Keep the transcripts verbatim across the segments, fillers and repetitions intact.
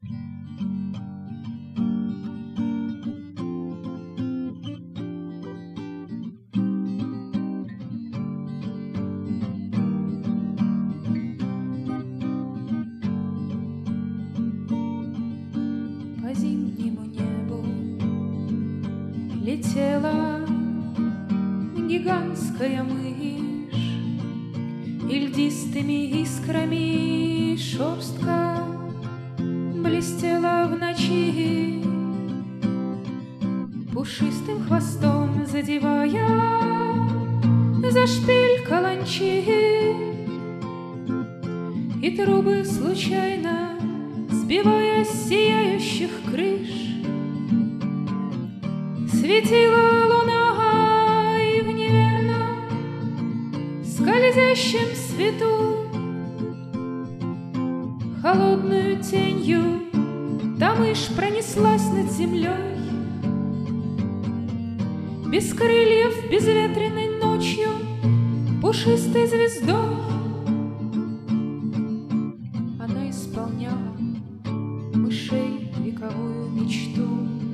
По зимнему небу летела гигантская мышь, и льдистыми искрами шерстка блестела в ночи, пушистым хвостом задевая за шпиль каланчи, и трубы случайно сбивая с сияющих крыш. Светила луна, и в неверном скользящем свету холодную тенью та мышь пронеслась над землей. Без крыльев, безветренной ночью, пушистой звездой она исполняла мышей вековую мечту.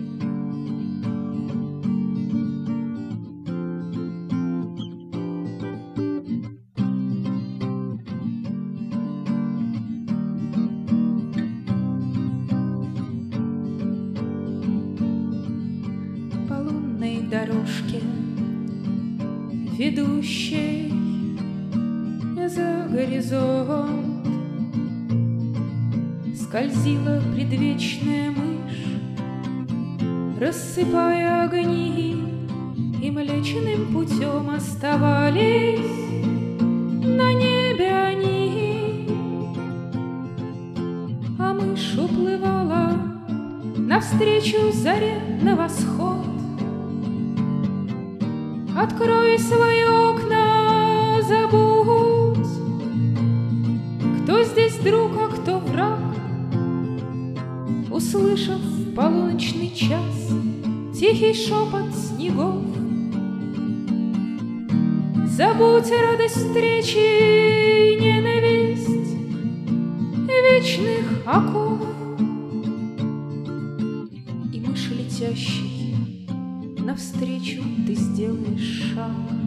По лунной дорожке, ведущей за горизонт, скользила предвечная мышь, рассыпая огни, и млечным путем оставались на небе они. А мышь уплывала навстречу заре на восход. Открой свои окна, забудь, кто здесь друг, а кто враг. Услышав в полуночный час тихий шепот снегов, забудь радость встречи и ненависть вечных оков. И мышь летящей навстречу ты сделаешь шаг.